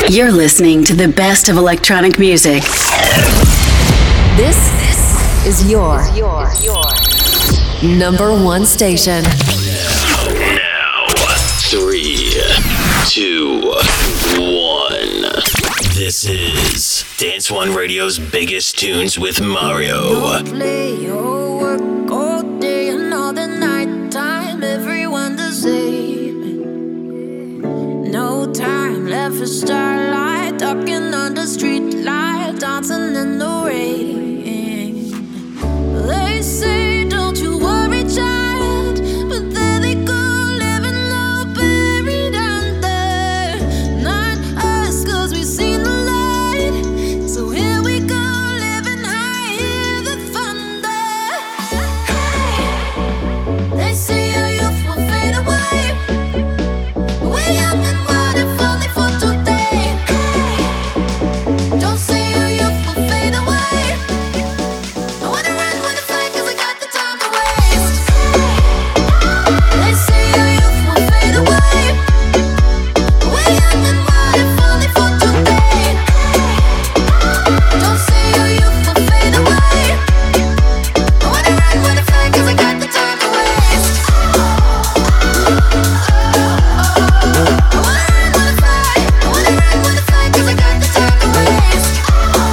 You're listening to the best of electronic music. This is your number one station. Now, 3, 2, 1. This is Dance One Radio's biggest tunes with Mario. Play your work all day and all the night time. Everyone the same. No time left for starlight. Talking under street light. Dancing in the rain. They say don't you worry, child. But there they go, living all buried under. Not us, 'cause we've seen the light. So here we go, living high, hear the thunder. Hey, they say our youth will fade away. We're young and wild, if only for today. Hey, don't say our youth will fade away. I wanna run with the flag 'cause I got the time to waste. They say our youth will fade away. We're young and wild, if only for today. Don't say our youth will fade away. I wanna run with the flag 'cause I got the time to waste. I wanna run with the flag. I wanna run with the flag 'cause I got the time to waste. I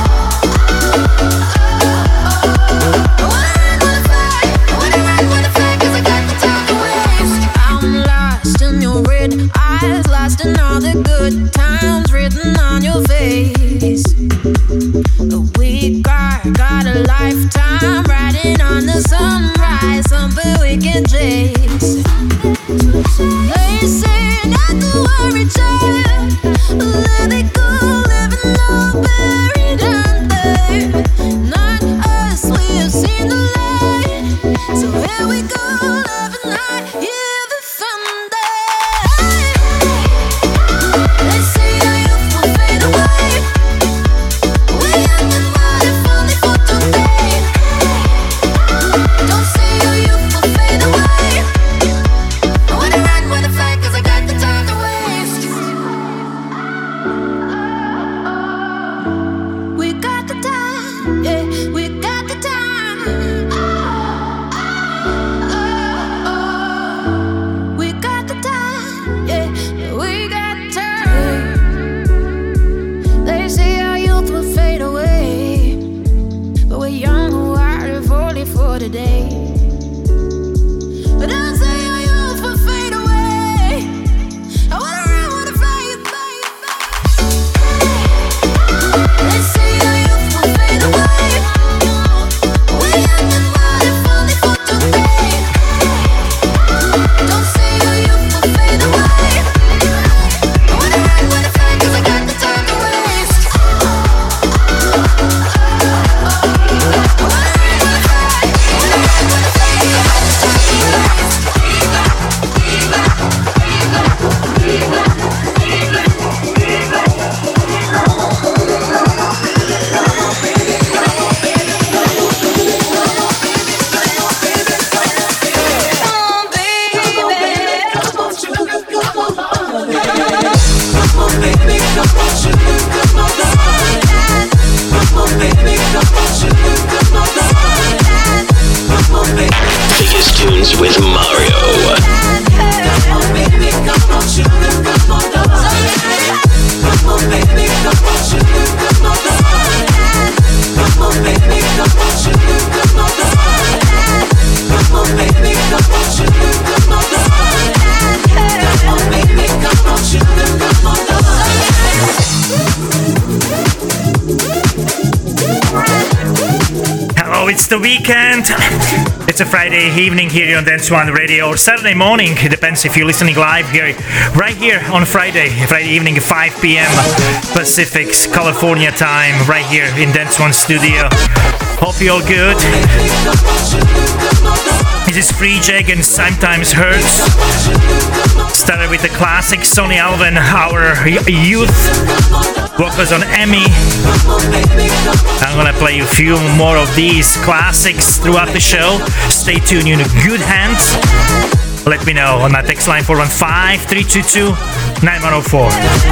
wanna run with the flag. I wanna run with the flag 'cause I got the time to waste. I'm lost in your red eyes, lost in all the good times written on your face. We got a lifetime riding on the sunrise, something we can chase. They say not to worry, child. Let it go, living all buried under. Not us, we have seen the light. So here we go, living high, hear the thunder. They say our youth will fade away. We're young and wild, if only for today. Don't say our youth will fade away. I wanna run with the flag 'cause I got the time to waste. We got the time, yeah, we got the time. We got the time, yeah, we got time. They say our youth will fade away, but we're young and wild, if only for today. But don't say our youth will fade away. I wanna run with the flag. They say our youth will fade away. We're young and wild, if only for today. Don't say our youth will fade away. I wanna run with the flag 'cause I got the time to waste. I wanna run with the flag. I wanna run with the flag 'cause I got the time to waste. Biggest tunes with Mario. Hello, it's the weekend. It's a Friday evening here on Dance One Radio, or Saturday morning. It depends if you're listening live here, right here on Friday evening at 5 p.m. Pacific, California time, right here in Dance One studio. Hope you're all good. This is Free Jag and Sometimes Hurts. Started with the classic Sonny Alvin, Our Youth. Vocals on Emmy. I'm gonna play you a few more of these classics throughout the show. Stay tuned, you're in good hands. let me know on my text line 415-322-9104.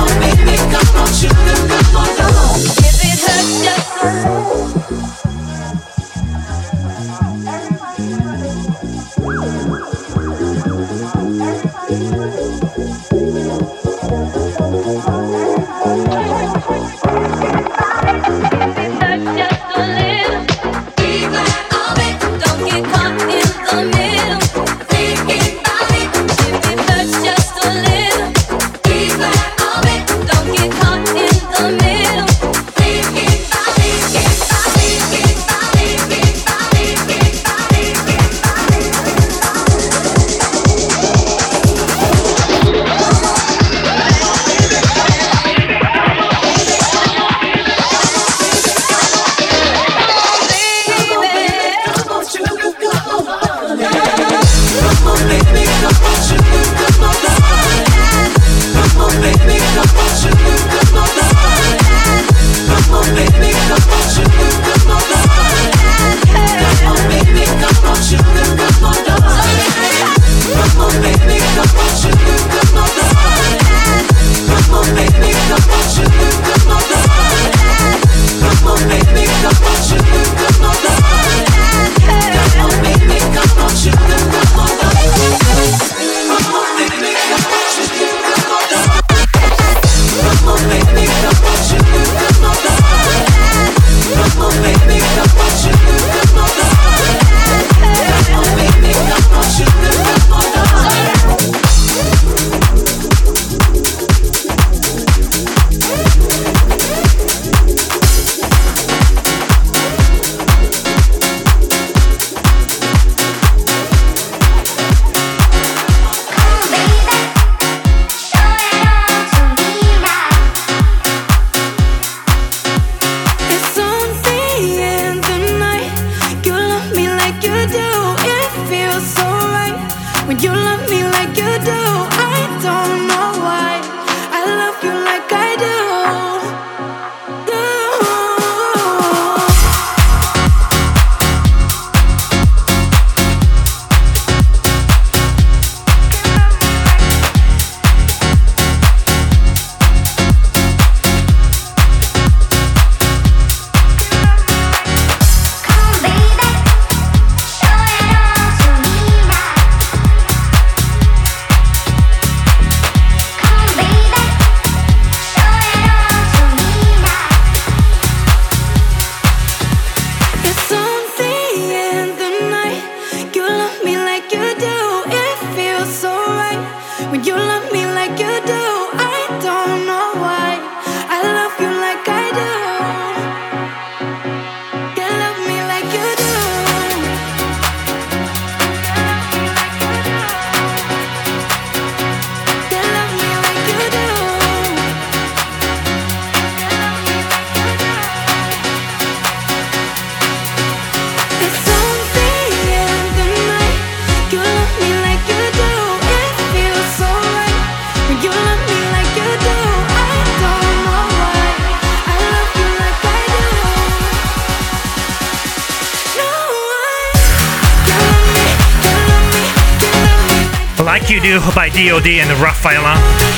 Like You Do by D.O.D. and Rafaela.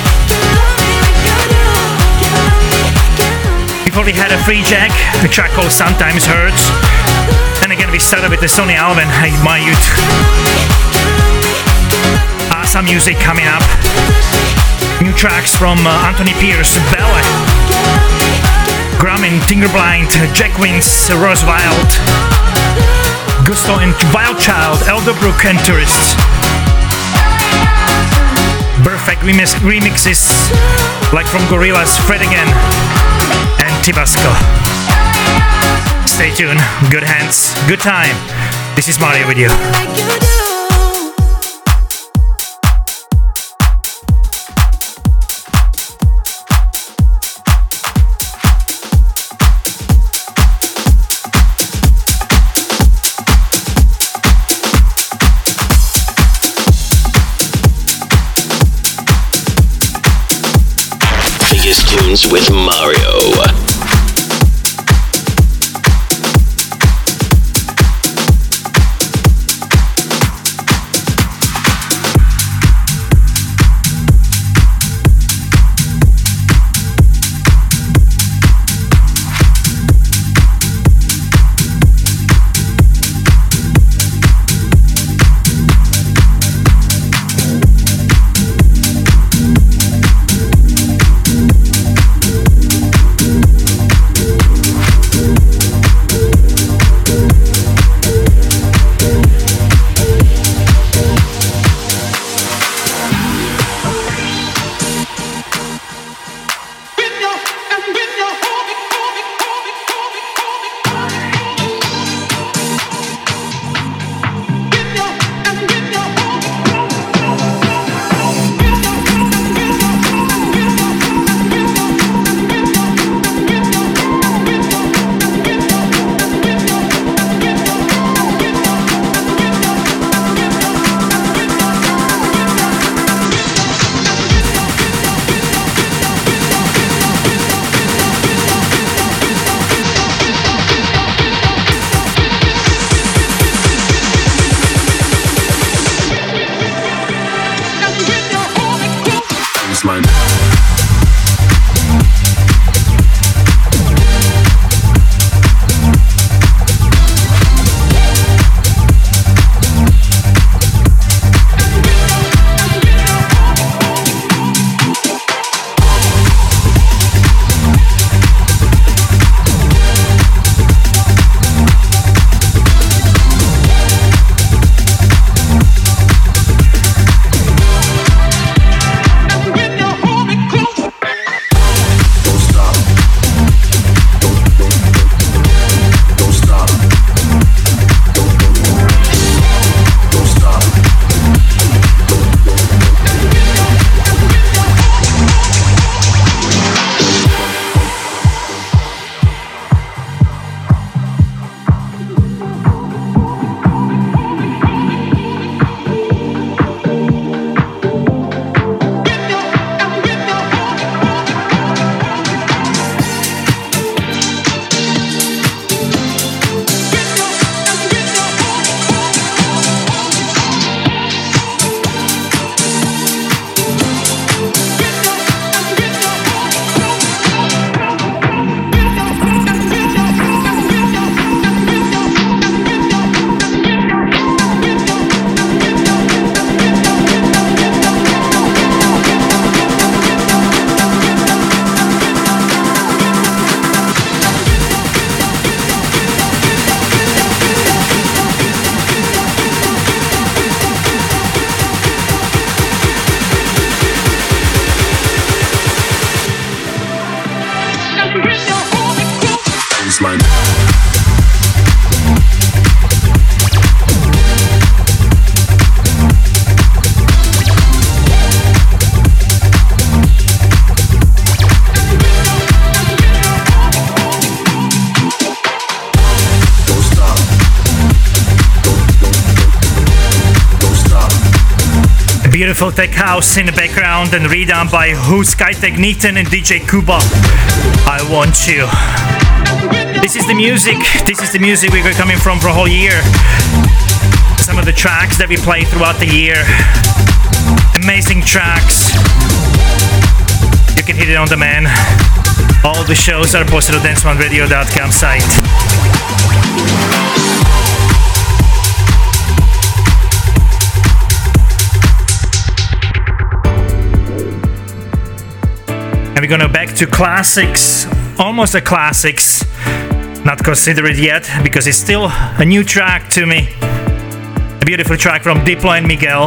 Before we had a Free Jack, a track called Sometimes Hurts. Then again we started with the Sonny Alvin, My Youth. Awesome music coming up. New tracks from Anthony Pierce, Belle, Grumman, Tinkerblind, Jack Wins, Rose Wild, Gusto and Wildchild, Elderbrook and Tourists. Perfect remixes like from Gorillaz, Fred Again and Tabasco. Stay tuned, good hands, good time. This is Mario with you. Tunes with Mario. Beautiful tech house in the background and redone by Who, Skytech, Neaton and DJ Kuba. I Want You. This is the music we were coming from for a whole year. Some of the tracks that we play throughout the year. Amazing tracks. You can hit it on demand. All the shows are posted on danceoneradio.com site. And we're gonna back to classics, almost a classics. Not considered yet because it's still a new track to me. A beautiful track from Diplo and Miguel.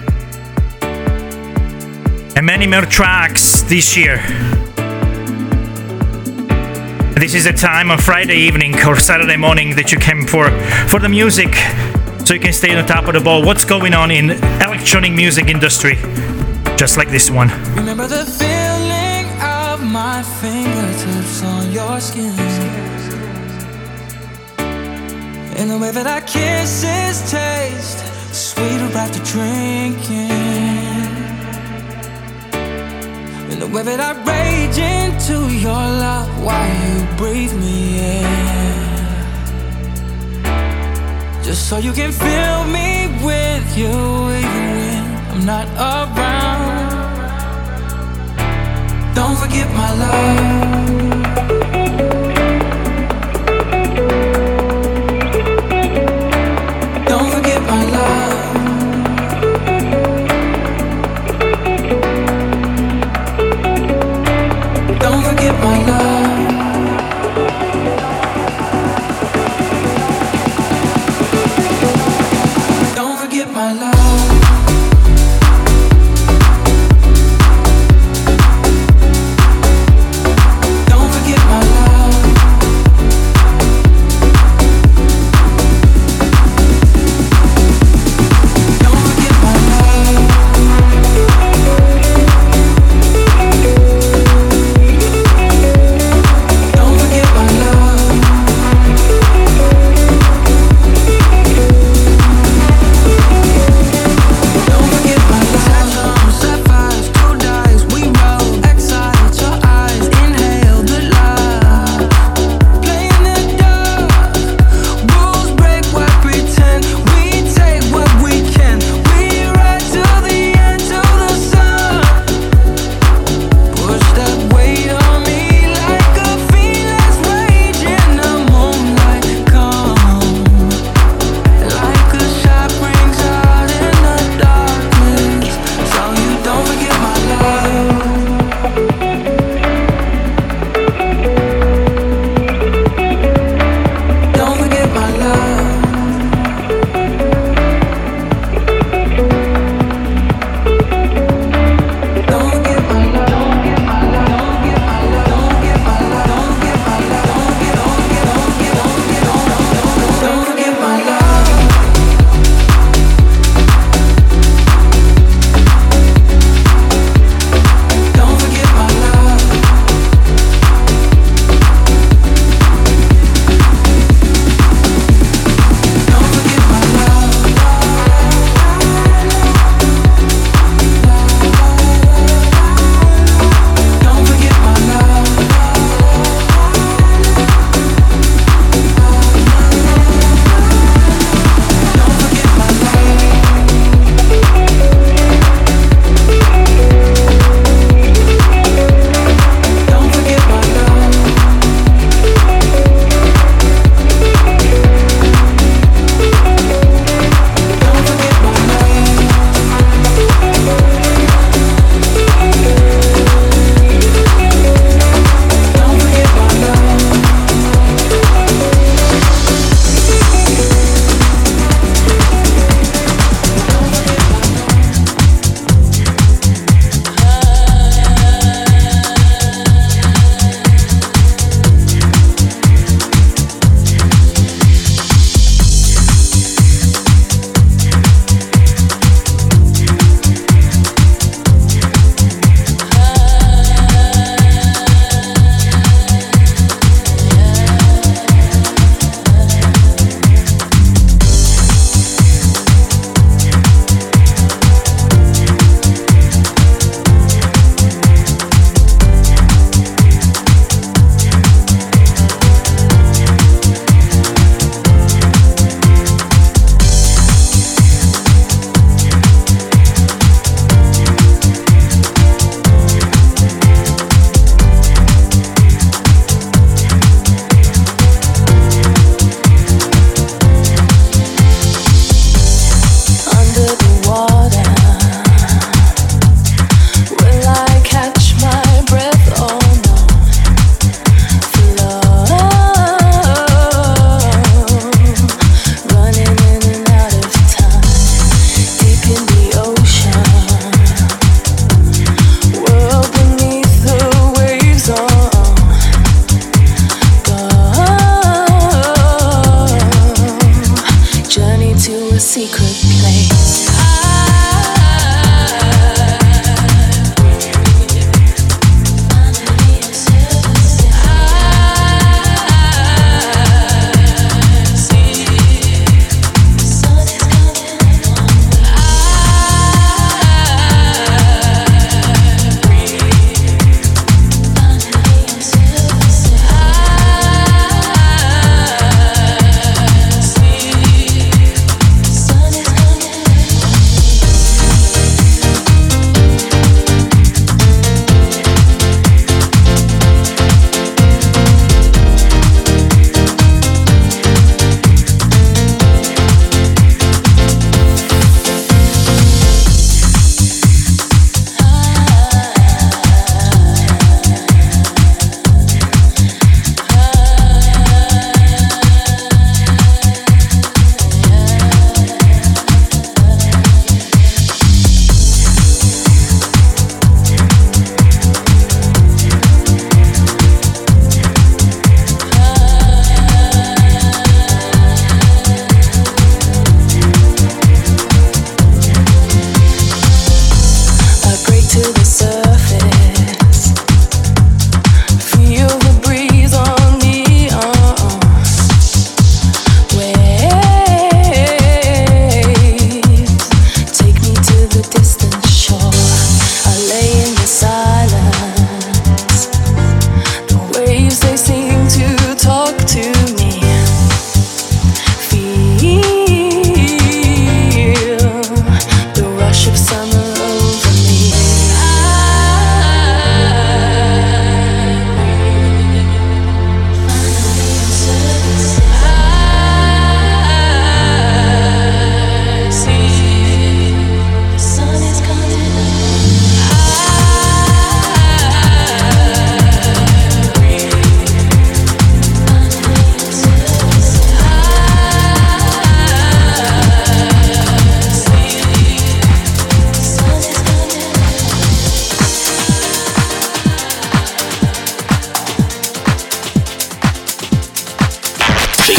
And many more tracks this year. This is a time on Friday evening or Saturday morning that you came for the music, so you can stay on top of the ball. What's going on in electronic music industry? Just like this one. Remember the feeling of my fingertips on your skin, and the way that our kisses taste sweeter after drinking. And the way that I rage into your love while you breathe me in, just so you can fill me with you even when I'm not around. Don't forget my love. Don't forget my love. Don't forget my love. Don't forget my love.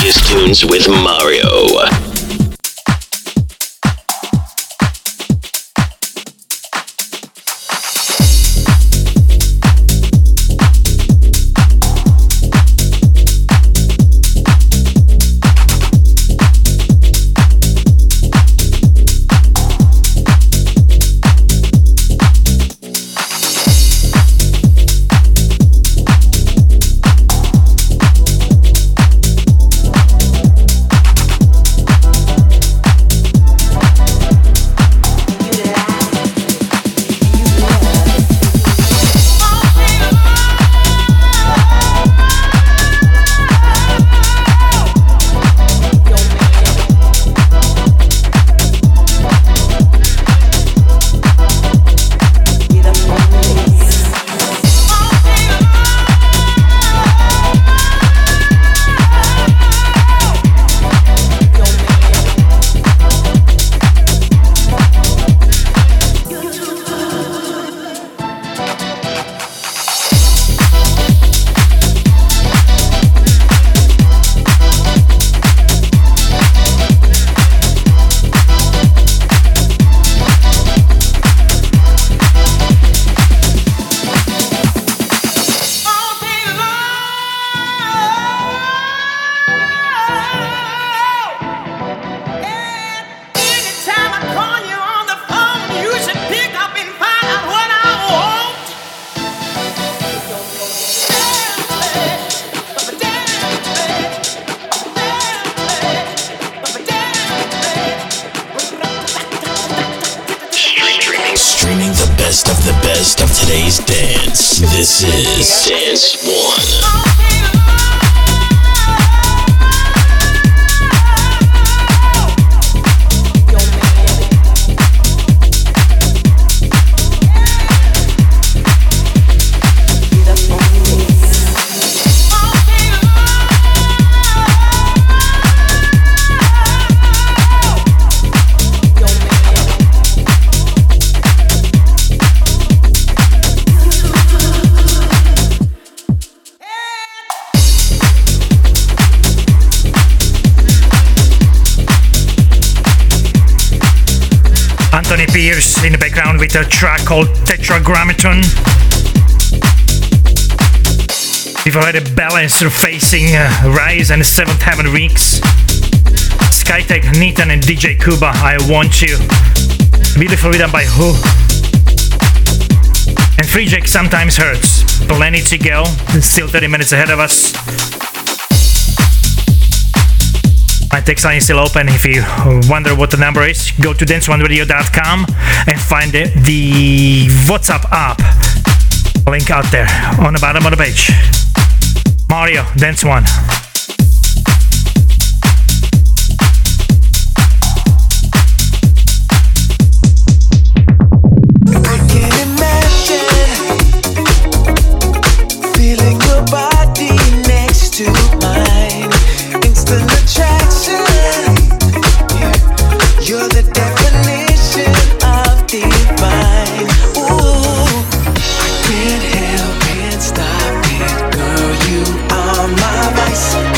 latest tunes with Mario. Streaming the best of today's dance. This is Dance One. Anthony Pierce in the background with a track called Tetragrammaton. We've had a Balancer facing Rise and the Seventh Heaven weeks. Skytech, Nathan and DJ Kuba, I Want You. Beautifully done by Who. And Free Jack Sometimes Hurts. Plenty to go. Still 30 minutes ahead of us. My text line is still open. If you wonder what the number is, go to dance1radio.com and find the WhatsApp app. Link out there on the bottom of the page. Mario, Dance One. Can't help, can't stop it, girl, you are my vice.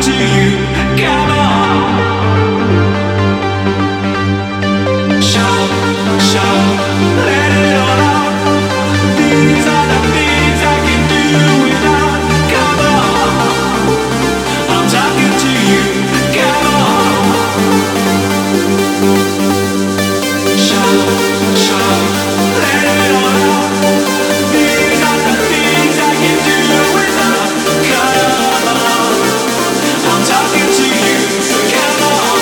to you. Come on. Show, show, let it all out. These are the things I can do without. Come on, I'm talking to you. Come on. Show, show, let it all out. These are the things I can do without. Come on, I'm talking to you. Come on.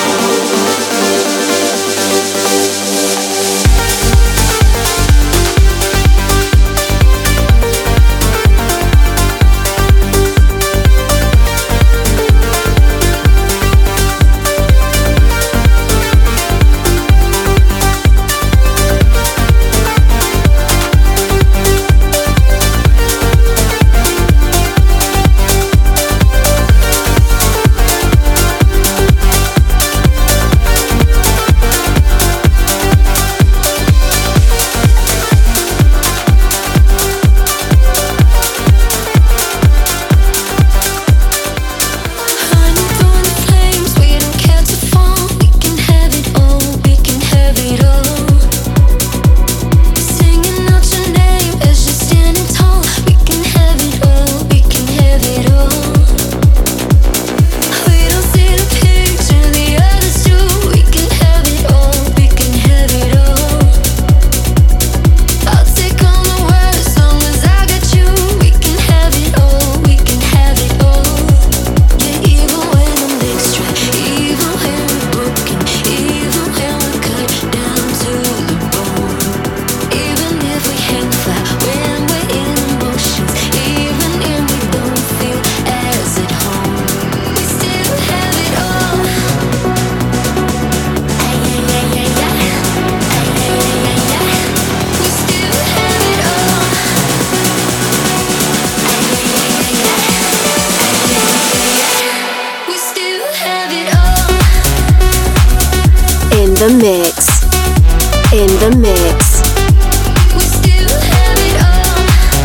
The mix. In the mix. We still have it all.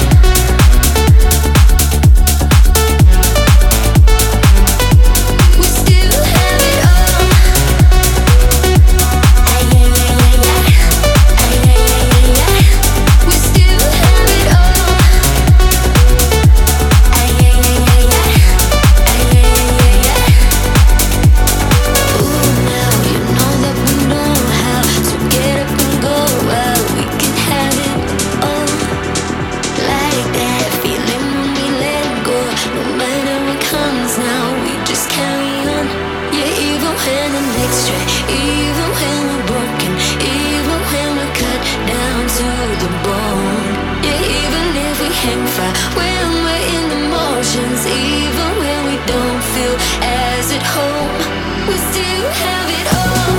We still have it all. We still have it all. Ooh, now you know that we know how to get up and go out. We can have it all like that feeling when we let go. No matter what comes now, we just carry on. Yeah, even when the next stray, even when we're broken, even when we're cut down to the bone. Yeah, even if we hang fire when we're in the motions, even when we don't feel as at home, we still have it all.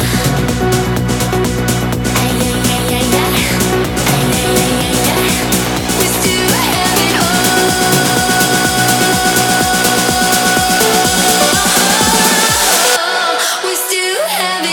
We still have it all. We still have it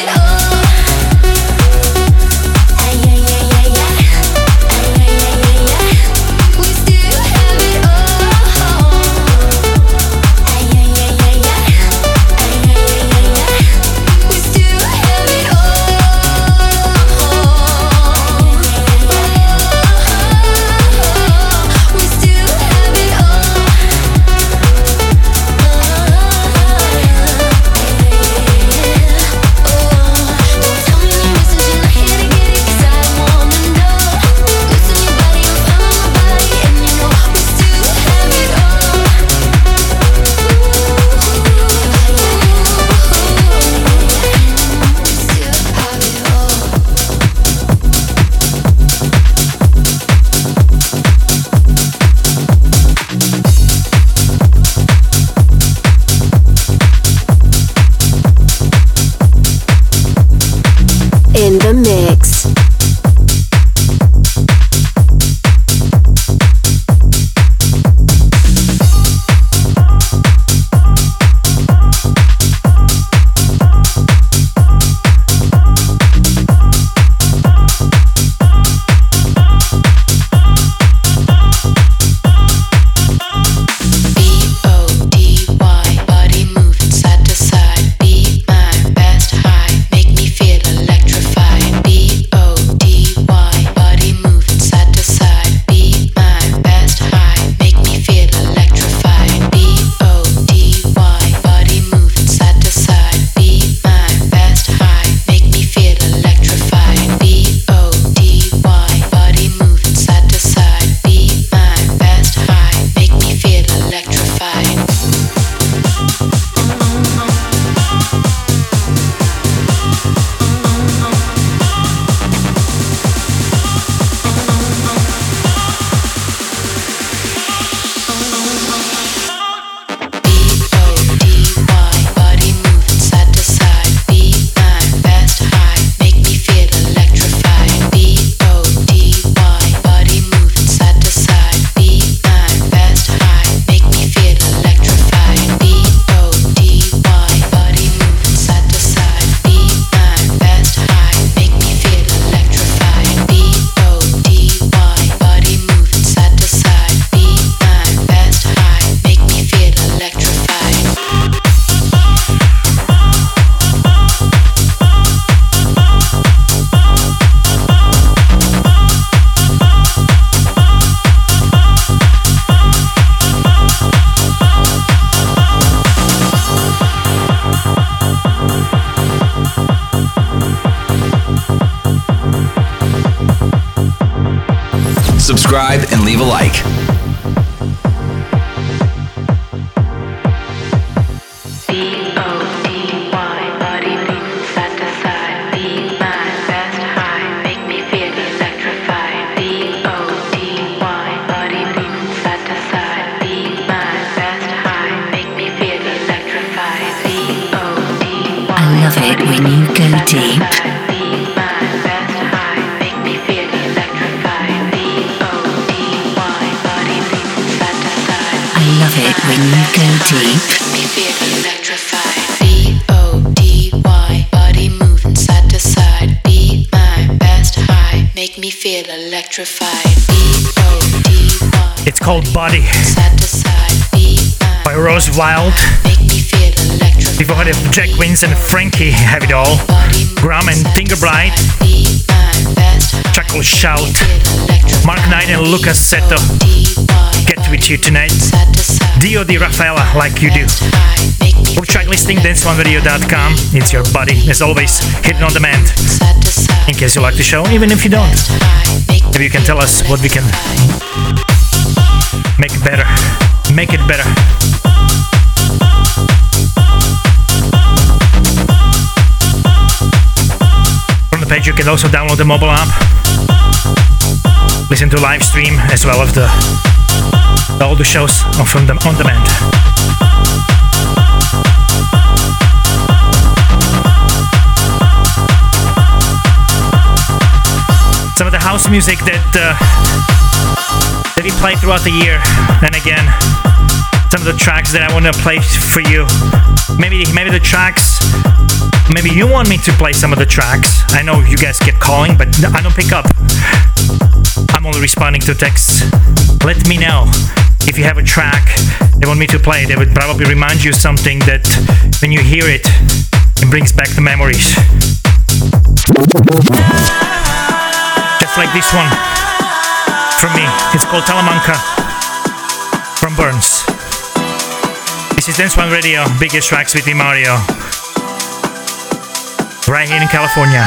subscribe, and leave a like. I love it when you go deep. I love it when you go deep. Me feel electrified. B-O-D-Y, body moving side to side. Be my best high, make me feel electrified. B-O-D-Y. It's called Body Side to side. Be my by Rose Wild. make me feel electrified. Before had Jack Wins and Frankie have it all. Graham and Fingerbride. Be my best high, Chuckle Shout. feel electrified. Mark Knight and Lucas Seto. D-Y, Get with you tonight. side to side. Dio Di Raffaella, Like You Do. High, make me For track listing, danceoneradio.com. It's your body, as always, hidden on demand. side to side. In case you like the show, even if you don't. High, make Maybe you can tell us what we can make it better. Make it better. From the page, you can also download the mobile app. Listen to live stream as well as all the shows from them on demand. Some of the house music that we play throughout the year, and again, some of the tracks that I want to play for you. Maybe the tracks. Maybe you want me to play some of the tracks. I know you guys keep calling, but I don't pick up. I'm only responding to texts. Let me know if you have a track they want me to play. They would probably remind you something that when you hear it, it brings back the memories. Just like this one from me. It's called Talamanca from Burns. This is Dance One Radio, biggest tracks with me, Mario. Right here in California.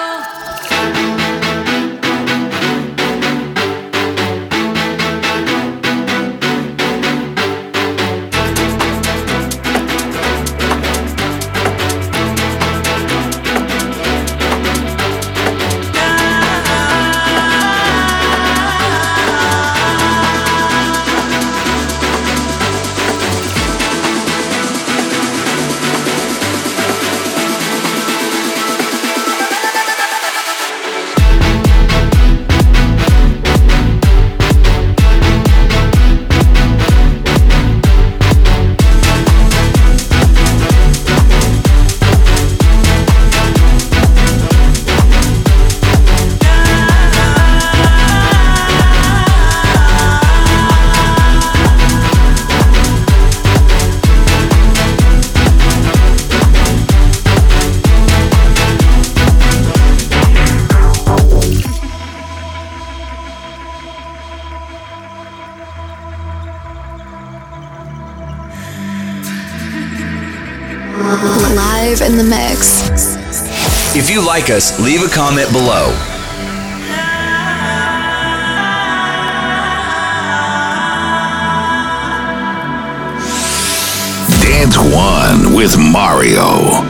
Live in the mix. If you like us, leave a comment below. Dance One with Mario.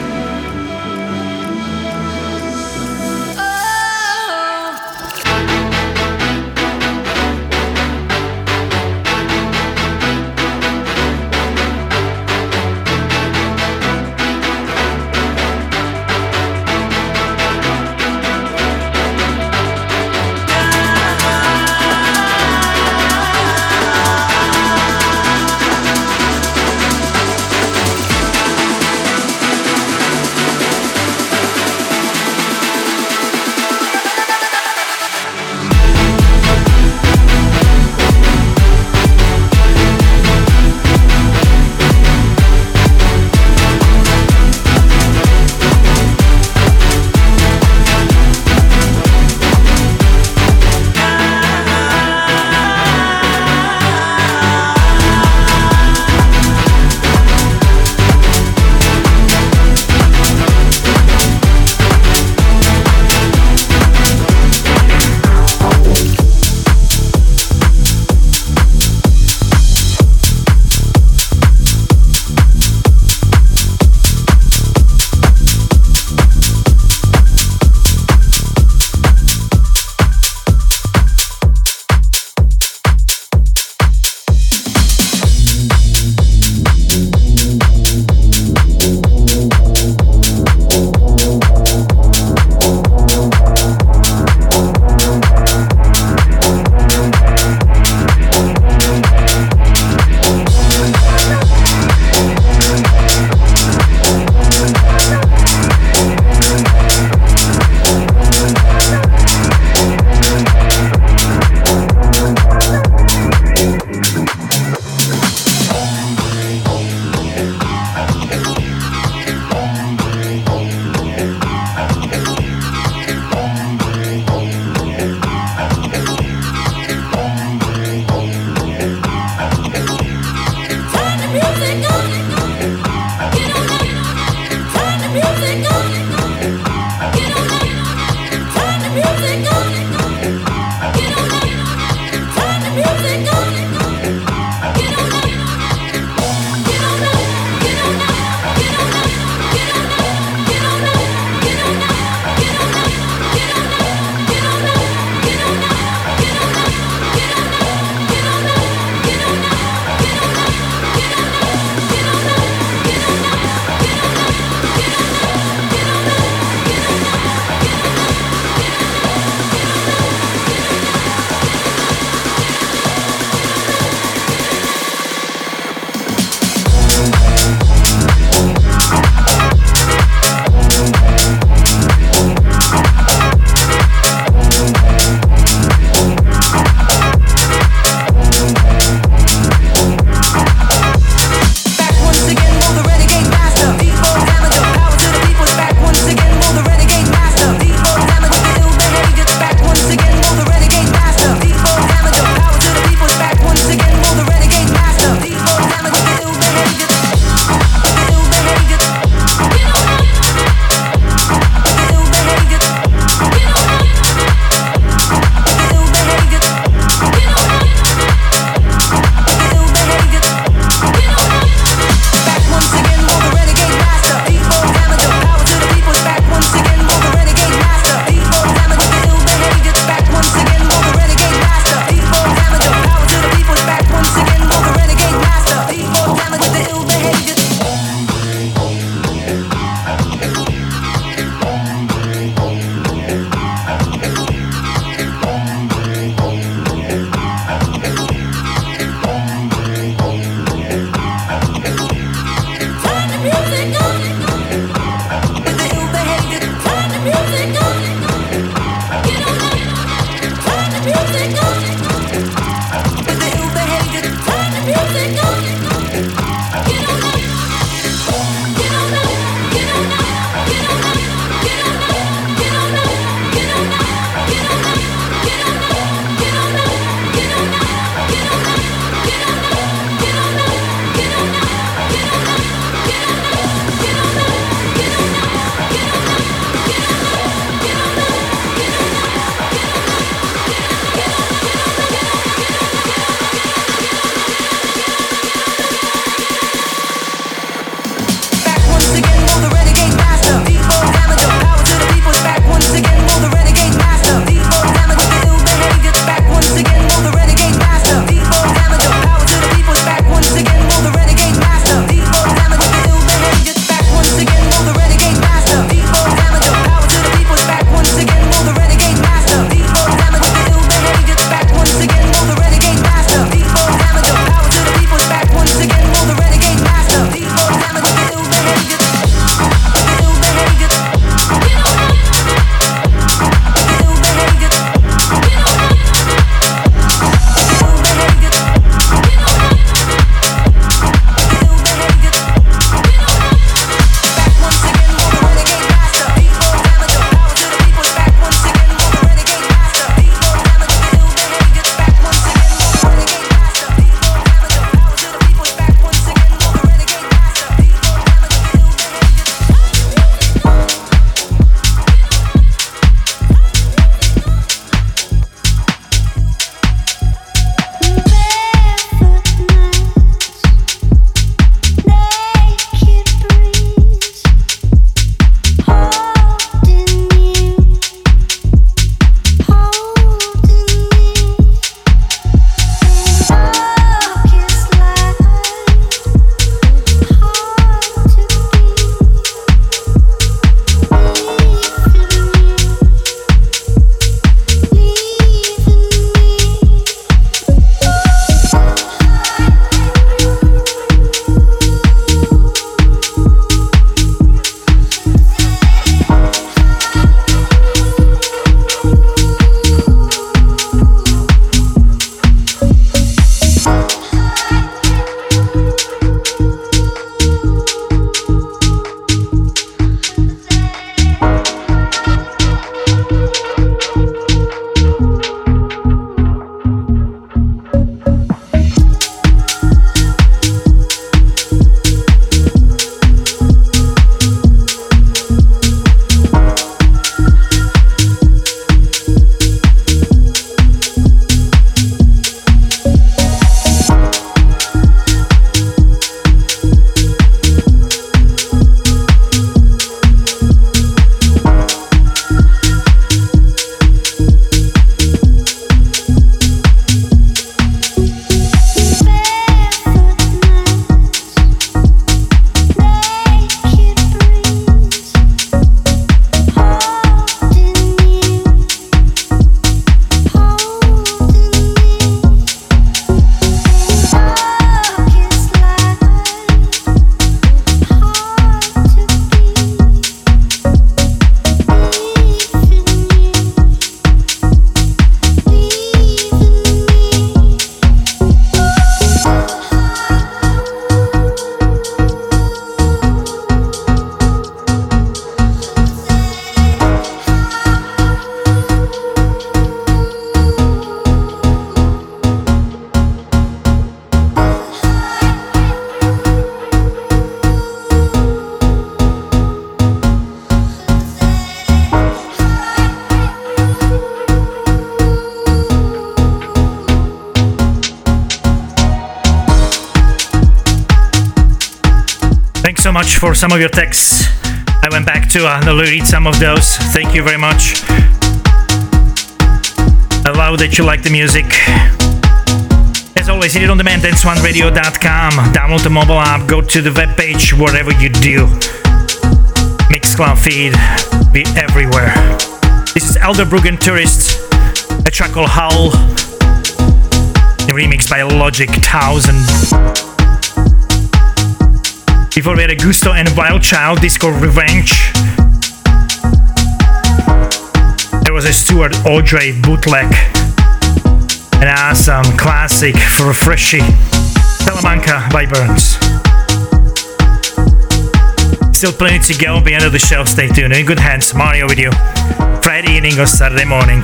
so much for some of your texts. I went back to read some of those. Thank you very much. I love that you like the music. As always, hit it on demand, dance1radio.com. Download the mobile app, go to the webpage, whatever you do. Mixcloud feed, be everywhere. This is Elderbrook and Tourists, a track called Howl, a remix by Logic 1000. Before we had a Gusto and Wild Child, Disco Revenge. There was a Stuart Audrey bootleg. An awesome classic for a freshie, Salamanca by Burns. Still plenty to go at the end of the show. Stay tuned. In good hands. Mario with you. Friday evening or Saturday morning.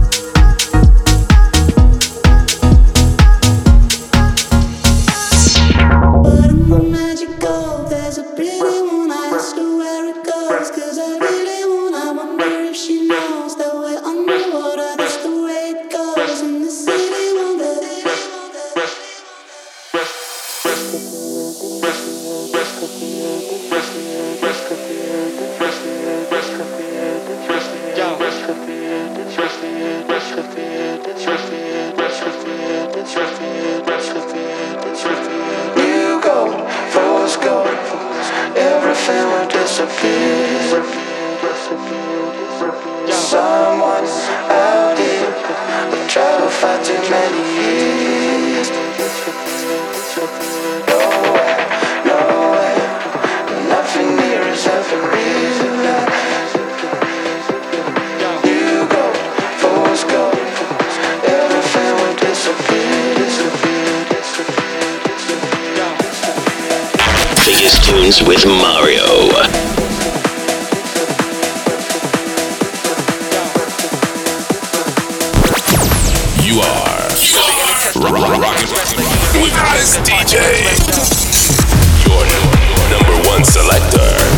With Mario. You are rocking with hottest DJ. Your number one selector.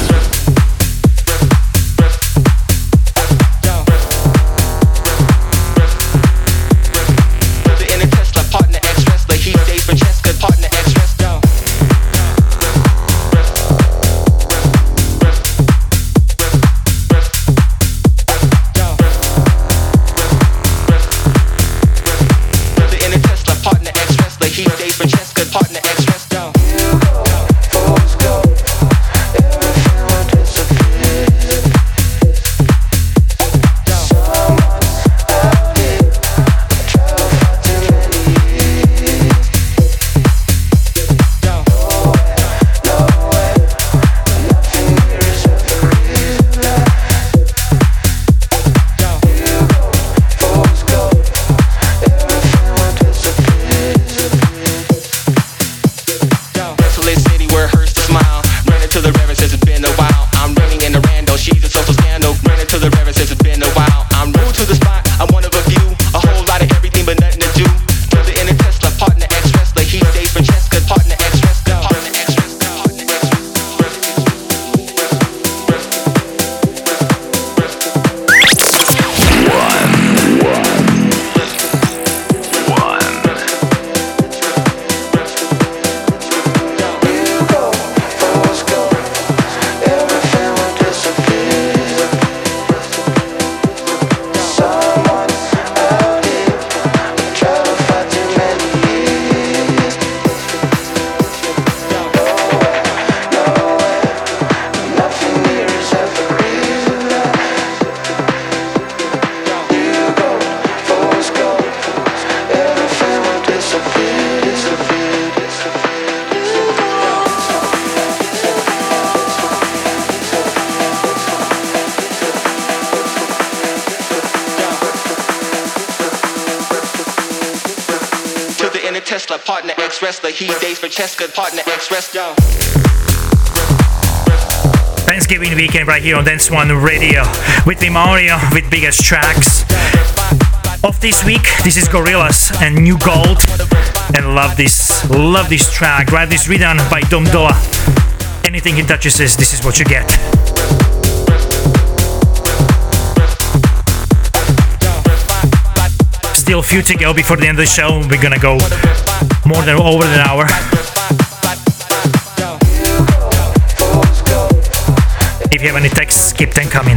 Tesla, partner ex-wrestler. He dates Francesca, partner ex-wrestler. Thanksgiving weekend right here on Dance One Radio with me Mario with biggest tracks. Off this week, this is Gorillaz and New Gold. And love this track. Right, this redone by Dom Dolla. Anything he touches, this is what you get. Still a few to go before the end of the show. We're gonna go more than over an hour. here when the texts keep then coming.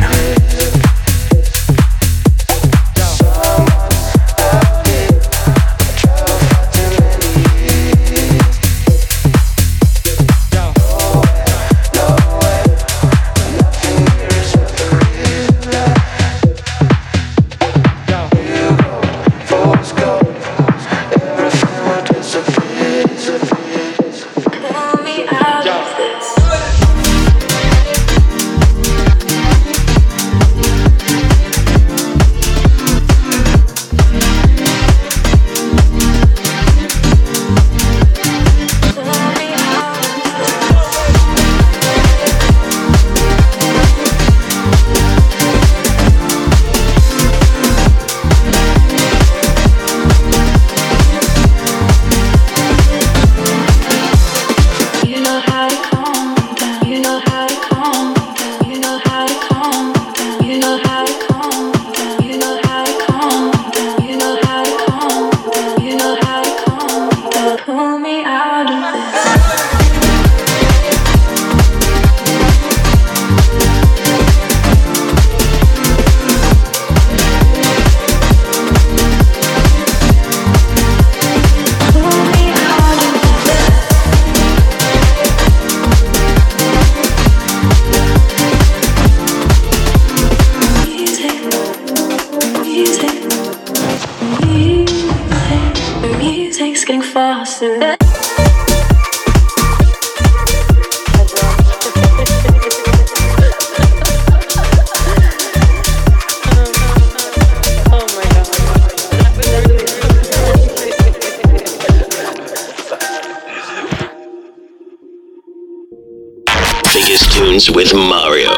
With Mario.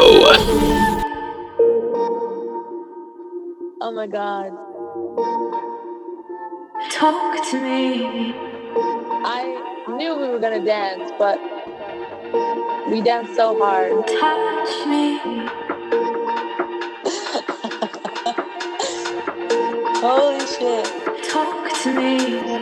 Oh my god. Talk to me. I knew we were gonna dance, but we danced so hard. Touch me. Holy shit. Talk to me.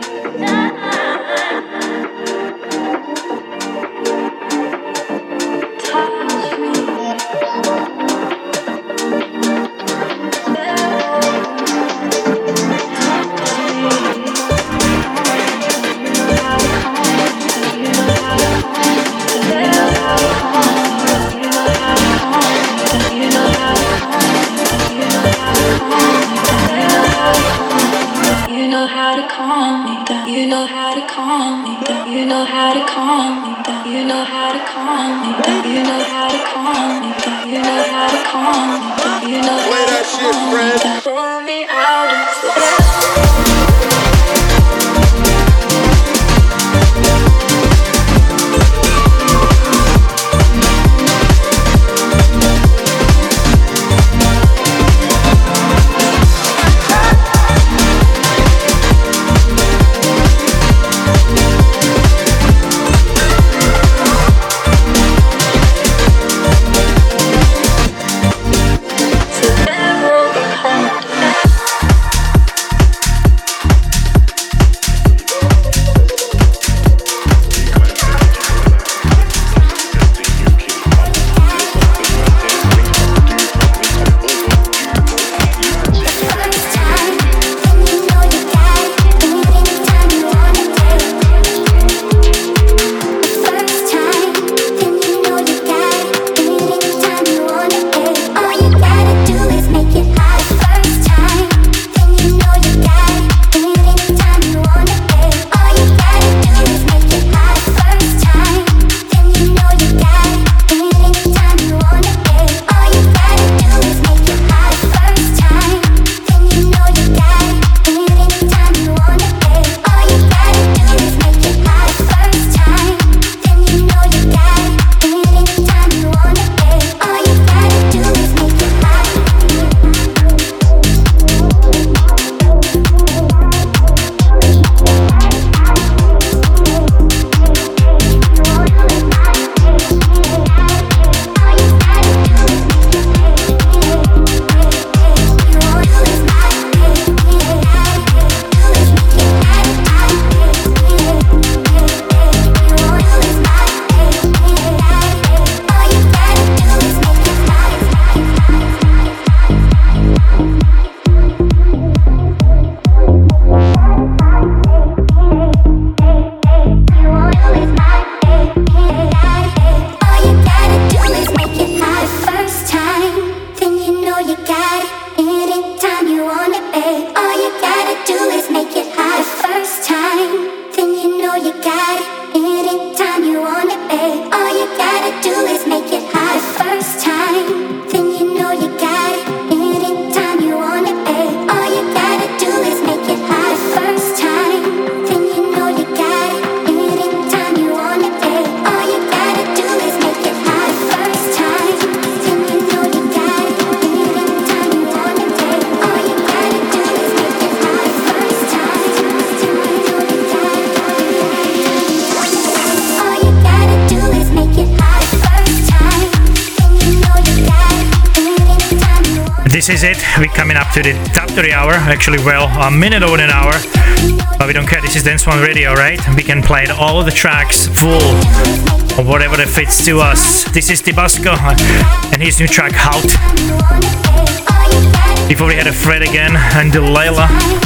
this is it. We're coming up to the top of the hour. Actually, well, a minute over an hour. But we don't care. This is Dance One Radio, right? We can play all of the tracks full or whatever that fits to us. This is Tibasco and his new track, Out. Before we had a Fred again and Delilah.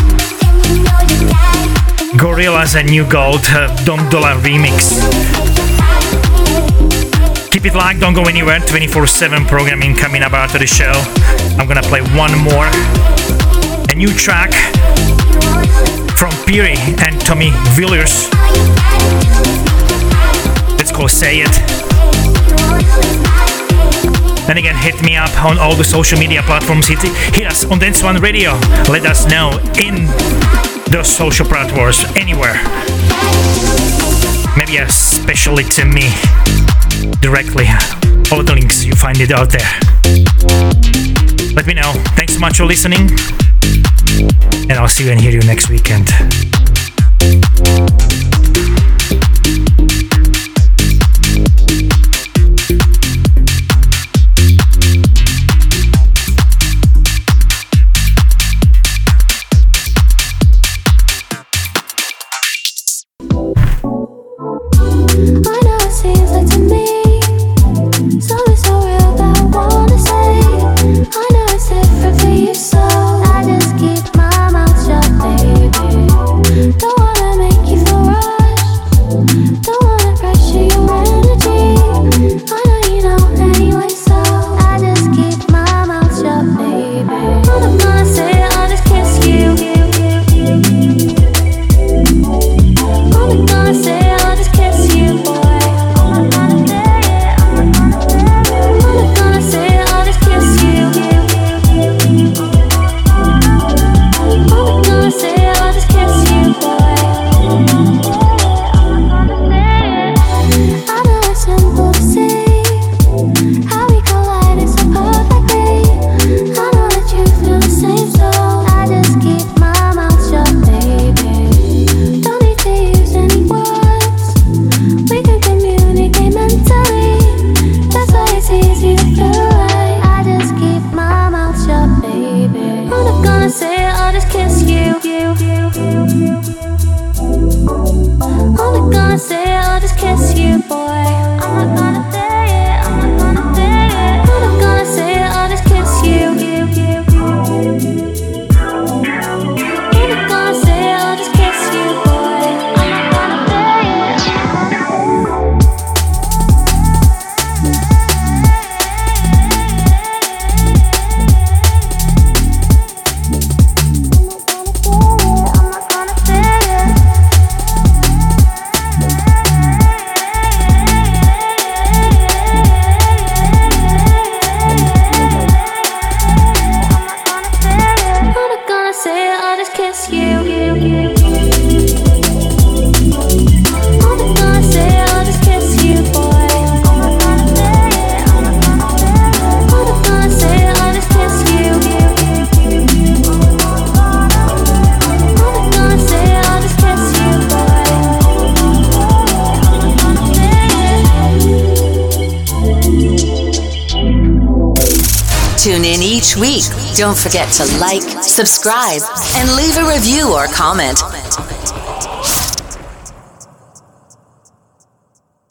Gorillaz and New Gold, Dom Dola remix. Keep it locked, don't go anywhere. 24/7 programming coming up after the show. I'm gonna play one more. A new track from Piri and Tommy Villiers. Let's go Say It. Then again, hit me up on all the social media platforms. Hit us on Dance One Radio. Let us know in the social platforms, anywhere. Maybe especially to me, directly. All the links, you find it out there. Let me know. Thanks so much for listening. And I'll see you and hear you next weekend. Tune in each week. Don't forget to like, subscribe, and leave a review or comment.